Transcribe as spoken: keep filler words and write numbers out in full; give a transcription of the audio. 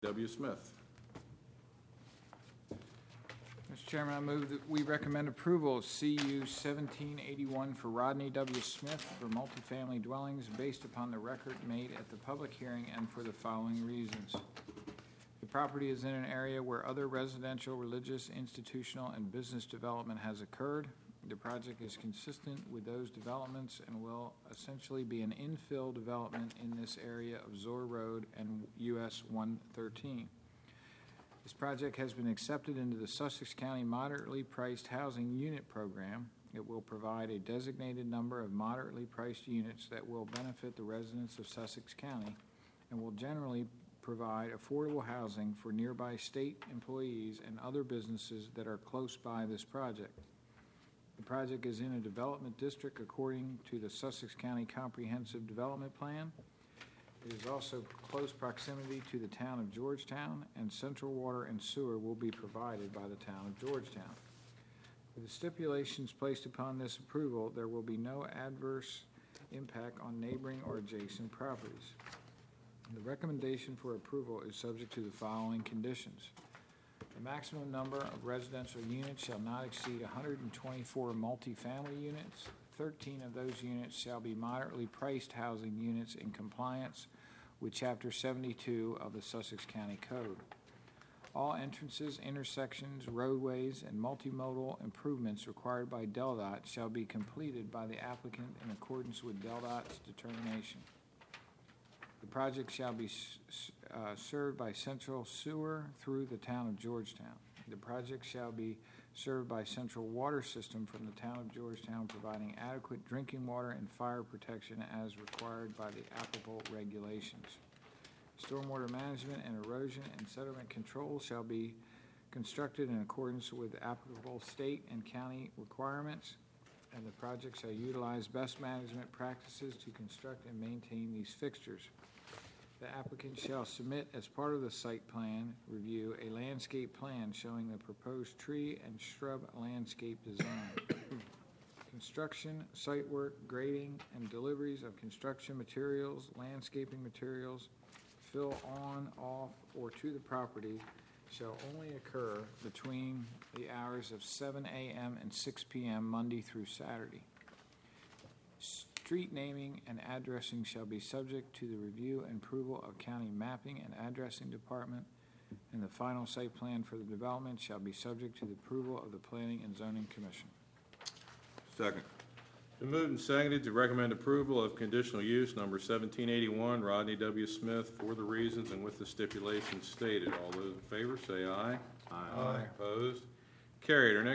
W. Smith. Mister Chairman, I move that we recommend approval of C U seventeen eighty-one for Rodney W. Smith for multifamily dwellings based upon the record made at the public hearing and for the following reasons. The property is in an area where other residential, religious, institutional, and business development has occurred. The project is consistent with those developments and will essentially be an infill development in this area of Zor Road and U S one thirteen. This project has been accepted into the Sussex County Moderately Priced Housing Unit Program. It will provide a designated number of moderately priced units that will benefit the residents of Sussex County and will generally provide affordable housing for nearby state employees and other businesses that are close by this project. The project is in a development district according to the Sussex County Comprehensive Development Plan. It is also close proximity to the town of Georgetown, and central water and sewer will be provided by the town of Georgetown. With the stipulations placed upon this approval, there will be no adverse impact on neighboring or adjacent properties. The recommendation for approval is subject to the following conditions. The maximum number of residential units shall not exceed one hundred twenty-four multifamily units. thirteen of those units shall be moderately priced housing units in compliance with Chapter seventy-two of the Sussex County Code. All entrances, intersections, roadways, and multimodal improvements required by DelDOT shall be completed by the applicant in accordance with DelDOT's determination. The project shall be uh, served by central sewer through the town of Georgetown. The project shall be served by central water system from the town of Georgetown, providing adequate drinking water and fire protection as required by the applicable regulations. Stormwater management and erosion and sediment control shall be constructed in accordance with applicable state and county requirements, and the project shall utilize best management practices to construct and maintain these fixtures. The applicant shall submit as part of the site plan review a landscape plan showing the proposed tree and shrub landscape design. Construction, site work, grading, and deliveries of construction materials, landscaping materials, fill on, off, or to the property shall only occur between the hours of seven a.m. and six p.m. Monday through Saturday. Street naming and addressing shall be subject to the review and approval of County Mapping and Addressing Department, and the final site plan for the development shall be subject to the approval of the Planning and Zoning Commission. Second. Been moved and seconded to recommend approval of conditional use number seventeen eighty-one, Rodney W. Smith, for the reasons and with the stipulations stated. All those in favor say aye. Aye. Opposed? Carried. Our next